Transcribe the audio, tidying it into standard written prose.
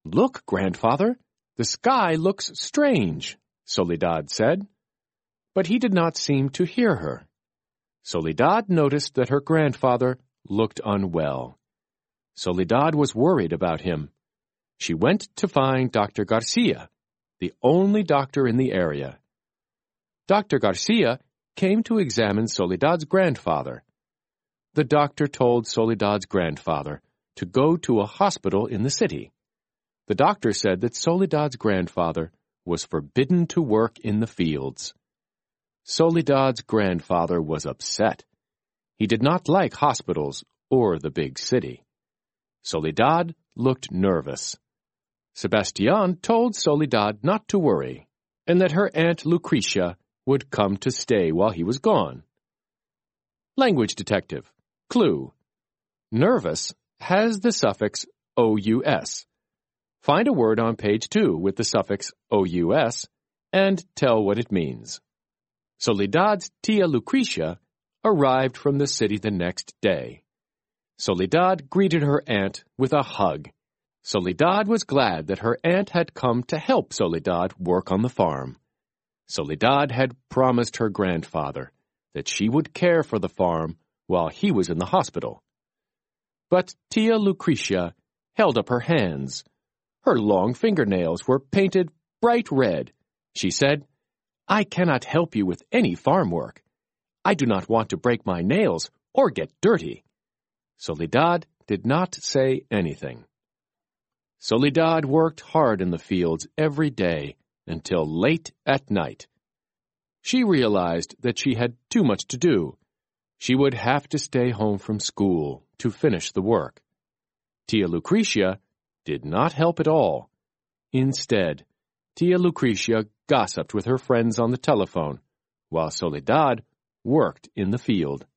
"Look, grandfather, the sky looks strange," Soledad said. But he did not seem to hear her. Soledad noticed that her grandfather looked unwell. Soledad was worried about him. She went to find Dr. Garcia, the only doctor in the area. Dr. Garcia came to examine Soledad's grandfather. The doctor told Soledad's grandfather to go to a hospital in the city. The doctor said that Soledad's grandfather was forbidden to work in the fields. Soledad's grandfather was upset. He did not like hospitals or the big city. Soledad looked nervous. Sebastián told Soledad not to worry, and that her Aunt Lucrecia would come to stay while he was gone. Language detective. Clue. Nervous has the suffix ous. Find a word on page 2 with the suffix ous and tell what it means. Soledad's tia Lucrecia arrived from the city the next day. Soledad greeted her aunt with a hug. Soledad was glad that her aunt had come to help Soledad work on the farm. Soledad had promised her grandfather that she would care for the farm while he was in the hospital. But tia Lucrecia held up her hands. Her long fingernails were painted bright red. She said, "I cannot help you with any farm work. I do not want to break my nails or get dirty." Soledad did not say anything. Soledad worked hard in the fields every day until late at night. She realized that she had too much to do. She would have to stay home from school to finish the work. Tia Lucrecia did not help at all. Instead, tia Lucrecia gossiped with her friends on the telephone, while Soledad worked in the field.